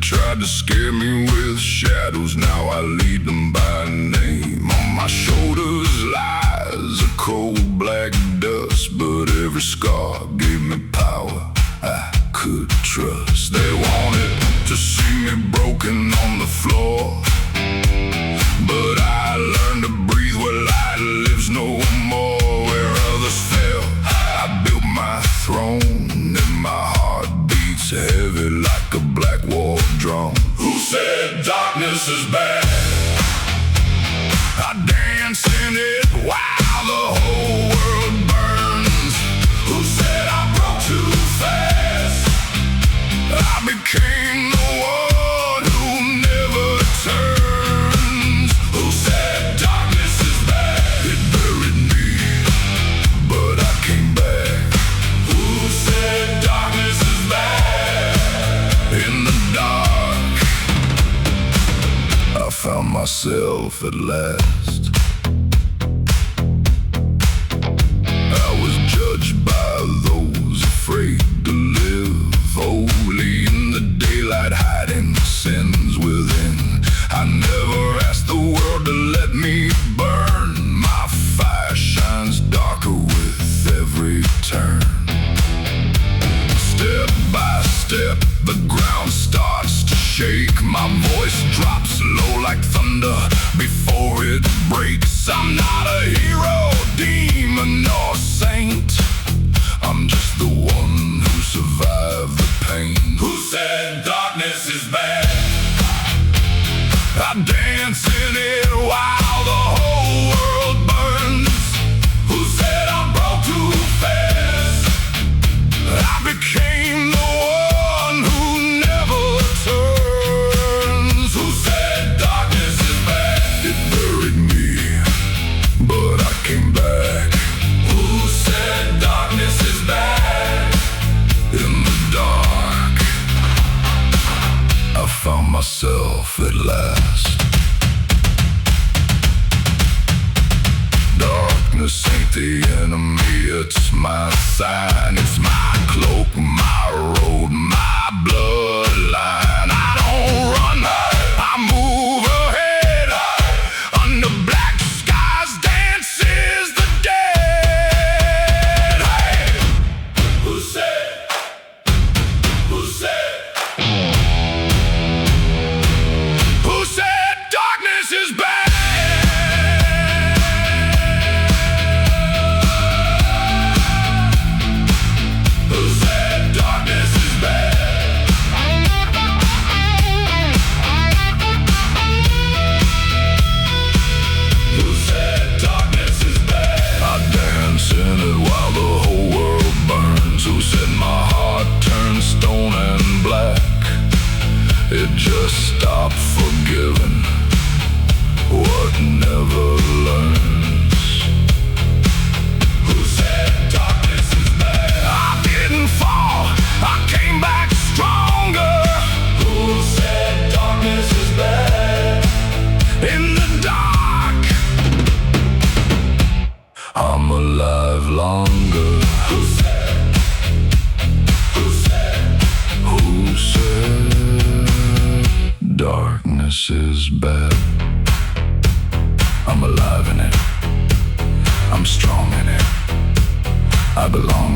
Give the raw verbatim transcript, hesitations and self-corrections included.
tried to scare me with shadows, now I lead them by name. On my shoulders lies a cold black dust, but every scar gave me power I could trust. They wanted to see me broken on the floor, but I learned to breathe where light lives no more. Where others fell, I built my throne, and my heart beats heavy like a black war drum. Who said darkness is bad? I dance in it while the whole world burns. Who said I broke too fast? I became the one who never turns. Who said darkness is bad? It buried me, but I came back. Who said darkness is bad? In the dark, I found myself at last. I was judged by those afraid to live, only in the daylight hiding sins within. I never asked the world to let me burn. My fire shines darker with every turn. Step by step, the ground starts to shake. My voice drops low like thunder before it breaks. I'm not a hero, demon, or saint. I'm just the one who survived the pain. Who said darkness is bad? I dance in it while the whole world burns. Who said I broke too fast? I became the one who never turns. Who said darkness is bad? It buried me, but I came back. Who said darkness is bad? In the dark, I found myself at last. Darkness ain't the enemy, it's my sign. It's my cloak, my road, my bloodline. I don't run, I move ahead. Under black skies dances the dead. Hey! Who said? Who said? Who said darkness is bad? Who said darkness is bad? Who said darkness is bad? I dance in it while the whole world burns. Who said my heart turns stone and black? It just stopped forgiving what never learns. Who said darkness is bad? I didn't fall, I came back stronger. Who said darkness is bad? In the dark, I'm alive longer. Who said? Who said? Who said darkness is bad? I'm alive in it, I'm strong in it, I belong